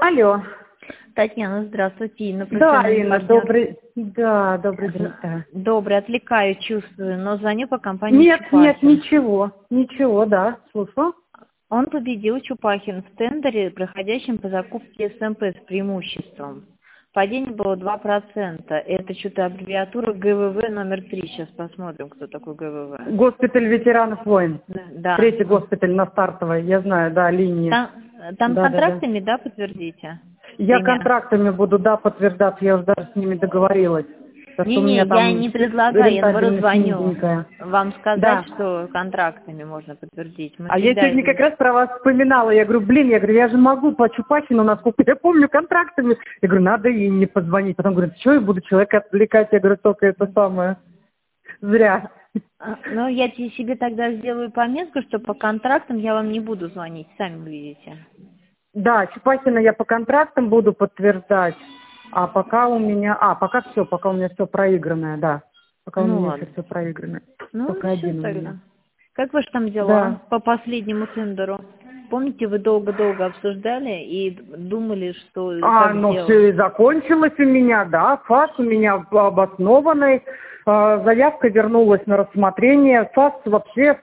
Алло. Татьяна, здравствуйте. Инна, Да, Инна, партнер. добрый день. Да. Добрый, отвлекаю, чувствую, но звоню по компании Нет, Чупахин. ничего, да, слушаю. Он победил, Чупахин, в тендере, проходящем по закупке СМП с преимуществом. Падение было 2%. Это что-то аббревиатура ГВВ номер 3. Сейчас посмотрим, кто такой ГВВ. Госпиталь ветеранов войн. Да. Третий госпиталь на Стартовой, я знаю, да, линии. Там да, контрактами, да, подтвердите? Я Примерно. контрактами буду, да, подтверждаться, я уже даже с ними договорилась. Так что у Не-не, меня там я не предлагаю, я наоборот рентабельность звоню. низенькая. Вам сказать, Да. что контрактами можно подтвердить. Мы А я всегда сегодня это- как раз про вас вспоминала. Я говорю, я же могу по Чупахину, насколько я помню, контрактами. Я говорю, надо ей не позвонить. Потом говорит, что я буду человека отвлекать? Я говорю, только это самое. Зря. Ну, я себе тогда сделаю пометку, что по контрактам я вам не буду звонить, сами увидите. Да, Чупахина я по контрактам буду подтверждать. А пока у меня... пока у меня все проигранное, да. Пока у Ну, меня ладно. еще все проигранное. Ну, Только все один у тогда. меня. Как ваши там дела Да. по последнему тендеру? Помните, вы долго-долго обсуждали и думали, что как Ну сделать? все и закончилось у меня, да. ФАС у меня обоснованный. Заявка вернулась на рассмотрение. ФАС вообще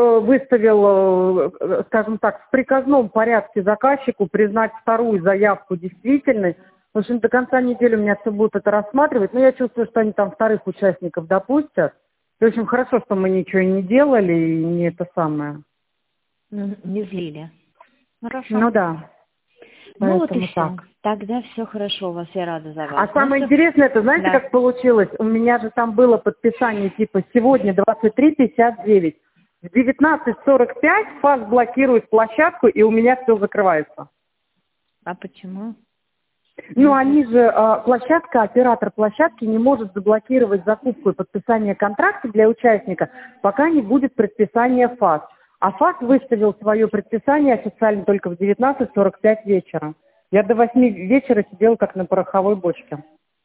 выставил, скажем так, в приказном порядке заказчику признать вторую заявку действительной. В общем, до конца недели у меня все будут это рассматривать. Но я чувствую, что они там вторых участников допустят. И, в общем, хорошо, что мы ничего и не делали, и не это самое. Не злили. Хорошо. Ну да. Ну вот и Поэтому все. так. Тогда все хорошо у вас, я рада за вас. А самое всё. интересное, это знаете, Да. как получилось? У меня же там было подписание типа сегодня 23:59. В 19:45 ФАС блокирует площадку, и у меня все закрывается. А почему? Они же, оператор площадки не может заблокировать закупку и подписание контракта для участника, пока не будет предписания ФАС. А ФАС выставил свое предписание официально только в 19:45 вечера. Я до 8 вечера сидела как на пороховой бочке.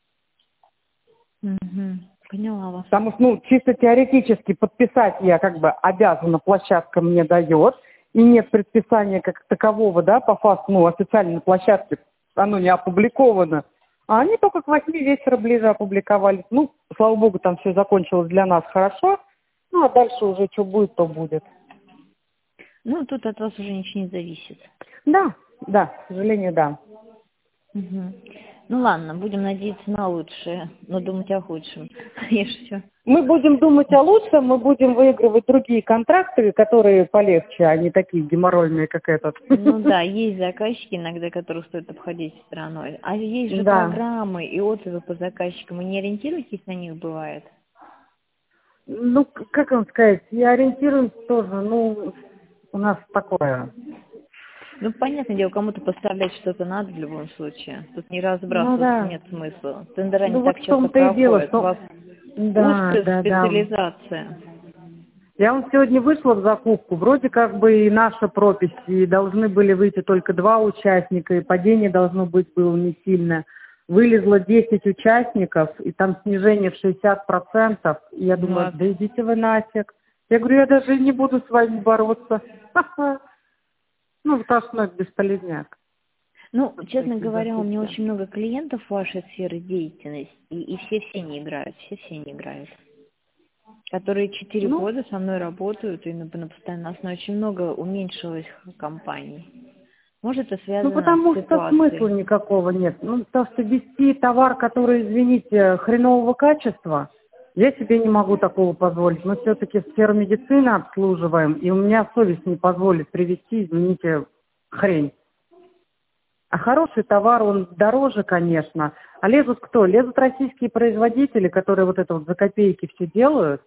Поняла вас. Потому что, чисто теоретически подписать я как бы обязана, площадка мне дает, и нет предписания как такового, да, по ФАСу, официально на площадке, оно не опубликовано. А они только к 8 вечера ближе опубликовали. Слава богу, там все закончилось для нас хорошо. А дальше уже что будет, то будет. Тут от вас уже ничего не зависит. Да, к сожалению, да. Ну ладно, будем надеяться на лучшее, но думать о худшем. И все. Мы будем думать о лучшем, мы будем выигрывать другие контракты, которые полегче, а не такие геморройные, как этот. Да, есть заказчики иногда, которых стоит обходить стороной. А есть же Да. программы и отзывы по заказчикам. Вы не ориентируетесь на них, бывает? Как вам сказать, я ориентируюсь тоже, у нас такое. Понятное дело, кому-то поставлять что-то надо в любом случае. Тут не разбрасываться нет смысла. Тендера не так в часто том-то и дело, проходят. что... У вас узкая специализация. Я сегодня вышла в закупку, вроде как бы и наша пропись, и должны были выйти только 2 участника, и падение должно быть было не сильное. Вылезло 10 участников, и там снижение в 60%. И я думаю, да идите вы нафиг. Я говорю, я даже не буду с вами бороться. Потому что это бесполезняк. Честно говоря, у меня очень много клиентов в вашей сфере деятельности, и все не играют, все не играют. Которые 4 года со мной работают, и на постоянной основе очень много уменьшилось компаний. Может, это связано потому с что ситуацией? смысла никакого нет. Потому что вести товар, который, извините, хренового качества, я себе не могу такого позволить. Мы все-таки сферу медицины обслуживаем, и у меня совесть не позволит привезти, извините, хрень. А хороший товар, он дороже, конечно. А лезут кто? Лезут российские производители, которые вот это за копейки все делают.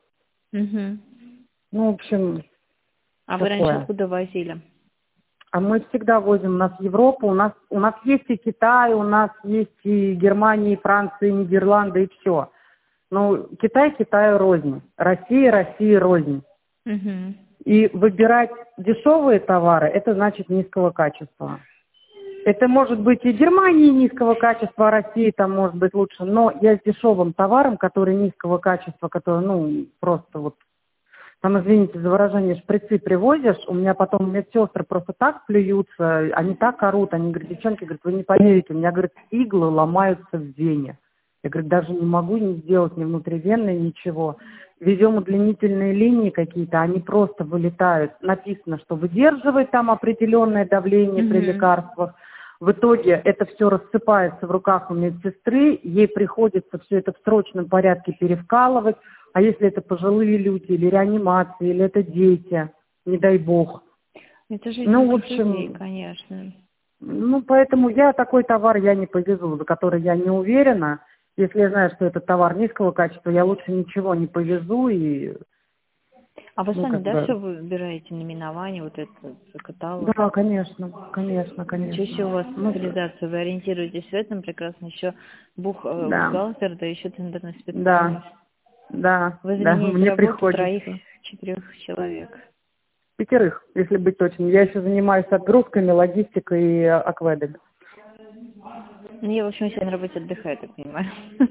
В общем, А вы раньше откуда возили? А мы всегда возим, у нас Европу, у нас есть и Китай, у нас есть и Германия, и Франция, и Нидерланды, и все. Китай Китаю рознь, Россия рознь. И выбирать дешевые товары, это значит низкого качества. Это может быть и Германии низкого качества, а России там может быть лучше, но я с дешевым товаром, который низкого качества, который, просто там, извините за выражение, шприцы привозишь, у меня потом медсестры просто так плюются, они так орут, они говорят, девчонки, говорят, вы не поверите, у меня, говорят, иглы ломаются в вене. Я, говорю, даже не могу не сделать ни внутривенной, ничего. Везем удлинительные линии какие-то, они просто вылетают. Написано, что выдерживает там определенное давление при лекарствах. В итоге это все рассыпается в руках у медсестры, ей приходится все это в срочном порядке перевкалывать. А если это пожилые люди, или реанимации, или это дети, не дай бог. Это же Ну, в общем, людей, конечно. Ну, поэтому я такой товар я не повезу, за который я не уверена. Если я знаю, что это товар низкого качества, я лучше ничего не повезу. И, А вы ну, сами, как да, бы... все выбираете, наименование, вот этот каталог? Да, конечно, конечно, Ничего себе конечно. у вас Ну, специализация, вы ориентируетесь в этом прекрасно, еще да, бухгалтер, да еще тендерный да, специалист. да, Вы да, заменяете мне работу приходится. 3-4 человек. 5, если быть точным. Я еще занимаюсь отгрузками, логистикой и акведом. Ну, я, в общем, сегодня на работе отдыхаю, так понимаю.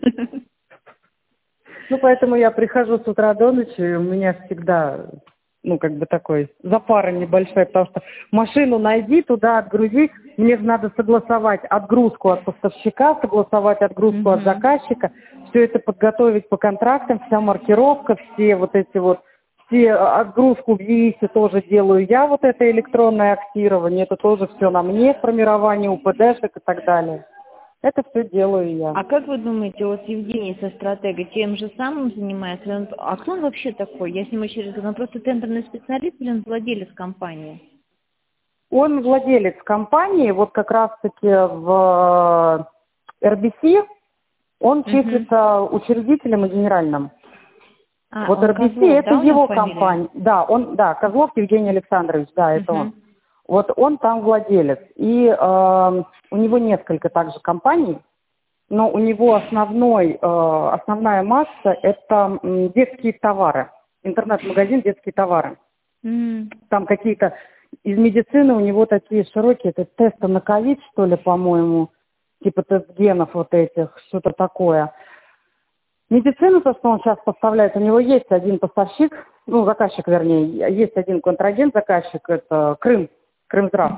Ну, поэтому я прихожу с утра до ночи, и у меня всегда, ну, как бы такой запара небольшая, потому что машину найди, туда отгрузи, мне же надо согласовать отгрузку от поставщика, согласовать отгрузку от заказчика, все это подготовить по контрактам, вся маркировка, все вот эти вот, все отгрузку в ЕИСе тоже делаю я, вот это электронное актирование, это тоже все на мне, формирование УПДшек и так далее. Это все делаю я. А как вы думаете, вот Евгений со стратегой тем же самым занимается? А кто он вообще такой? Я с ним очень разговаривала. Он просто тендерный специалист или он владелец компании? Он владелец компании, вот как раз-таки в RBC он числится учредителем и генеральным. А, Вот он RBC Козлов, это да, у него его фамилия? компания. Да, Козлов Евгений Александрович, да, это он. Вот он там владелец. И у него несколько также компаний, но у него основная масса это детские товары. Интернет-магазин детские товары. Там какие-то из медицины у него такие широкие, это тесты на ковид, что ли, по-моему, типа тест-генов вот этих, что-то такое. Медицину, то, что он сейчас поставляет, у него есть один поставщик, ну, заказчик, вернее, есть один контрагент, заказчик, это Крымздрав.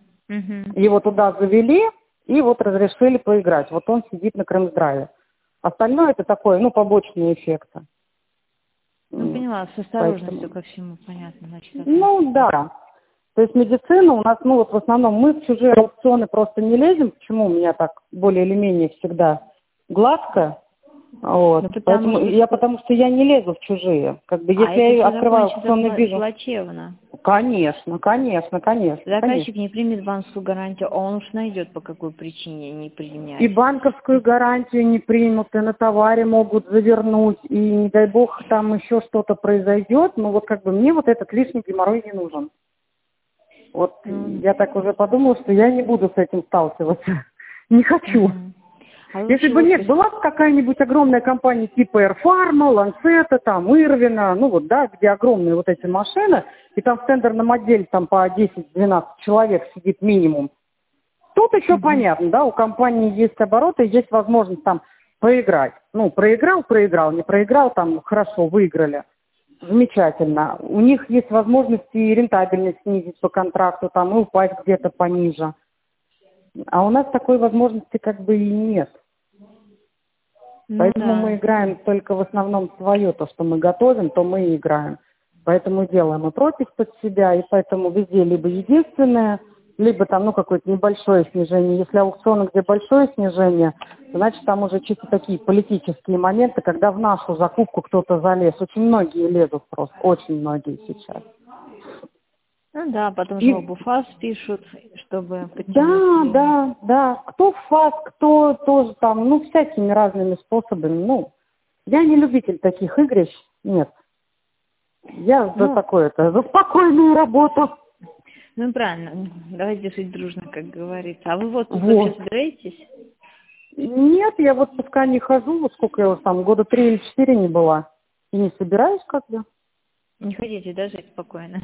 Его туда завели и вот разрешили поиграть. Вот он сидит на Крымздраве. Остальное это такое, ну, побочные эффекты. Ну, поняла, с осторожностью ко всему, понятно. Значит, ну, да. То есть медицина у нас, ну, вот в основном мы в чужие аукционы просто не лезем. Почему у меня так более или менее всегда гладко? Вот. Ну, потому что я не лезу в чужие. Как бы, если я открываю аукционный бизнес... плачевно. Конечно. Заказчик не примет банковскую гарантию, а он уж найдет, по какой причине не принять. И банковскую гарантию не примут, и на товаре могут завернуть, и не дай бог там еще что-то произойдет. Ну вот как бы мне вот этот лишний геморрой не нужен. Вот я так уже подумала, что я не буду с этим сталкиваться. Не хочу. Если бы нет, была бы какая-нибудь огромная компания типа Air Pharma, Lancet, там, Ирвина, ну вот, да, где огромные вот эти машины, и там в тендерном отделе там по 10-12 человек сидит минимум. Тут еще понятно, да, у компании есть обороты, есть возможность там поиграть. Ну, проиграл, не проиграл, там, хорошо, выиграли. Замечательно. У них есть возможности и рентабельность снизить по контракту, там, и упасть где-то пониже. А у нас такой возможности как бы и нет. Поэтому мы играем только в основном свое, то, что мы готовим, то мы и играем. Поэтому делаем и пропись под себя, и поэтому везде либо единственное, либо там, ну, какое-то небольшое снижение. Если аукционы, где большое снижение, значит, там уже чисто такие политические моменты, когда в нашу закупку кто-то залез. Очень многие лезут просто, очень многие сейчас. Ну да, потом жалобу ФАС пишут, чтобы подтянуть. Да. Кто в ФАС, кто тоже там, ну, всякими разными способами. Ну, я не любитель таких игрищ, нет. Я за спокойную работу. Ну, правильно. Давайте жить дружно, как говорится. А вы в отпуск вообще собираетесь? Нет, я в отпуска не хожу. Вот сколько я там, года 3 или 4 не была. И не собираюсь как-то. Не хотите, да, жить спокойно?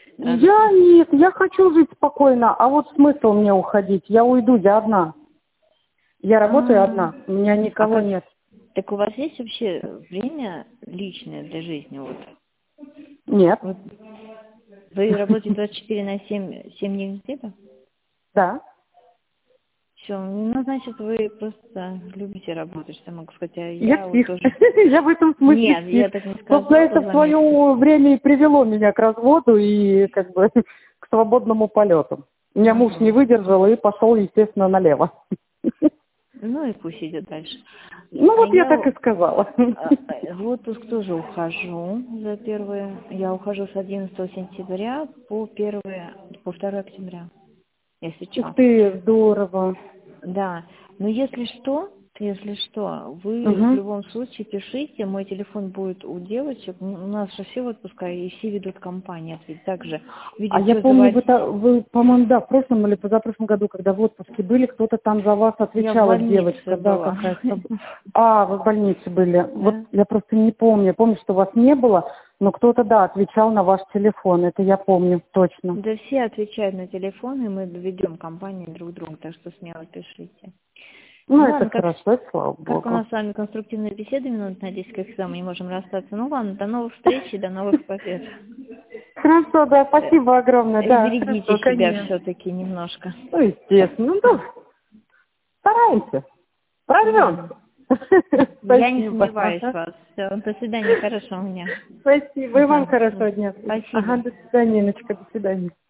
Я хочу жить спокойно. А вот смысл мне уходить? Я уйду, я одна. Я работаю одна. У меня никого нет. Так у вас есть вообще время личное для жизни? Вот? Нет. Вы работаете 24 на 7, 7 дней в неделю? Да. Все, ну, значит, вы просто любите работать, что я могу сказать. А Я вот псих. тоже... Я в этом смысле Нет, псих. я так не сказала. Собственно, это в свое время и привело меня к разводу и как бы к свободному полету. У меня муж не выдержал и пошел, естественно, налево. Ну и пусть идет дальше. Ну вот я так и сказала. В отпуск тоже ухожу за первое. Я ухожу с 11 сентября по 2 октября. Если Ух что. ты, здорово. Да. Но если что, вы в Угу. любом случае пишите. Мой телефон будет у девочек. У нас же все в отпуска и все ведут компании. Ведь также А видят, я что помню, заводить. вы, по-моему, да, в прошлом или позапрошлом году, когда в отпуске были, кто-то там за вас Я в отвечала, больнице девочка, да, была. какая-то. А, вы в больнице были. Вот Да. я просто не помню. Я помню, что вас не было, но кто-то, да, отвечал на ваш телефон. Это я помню, точно. Да все отвечают на телефон, и мы ведем компании друг друга, так что смело пишите. Ну, Ну это ладно, хорошо, это слава как у богу. нас с вами конструктивная беседа минут на 10, как всегда, мы не можем расстаться. Ну ладно, до новых встреч и до новых побед. Хорошо, да, спасибо огромное, И да, берегите хорошо, себя конечно. все-таки немножко. Ну, естественно, ну, да, стараемся, прорвемся. Я не Спасибо. сомневаюсь в вас. Все, до свидания, хорошего дня. Спасибо, и вам хорошего дня. Спасибо. Ага, до свидания, Инночка, до свидания.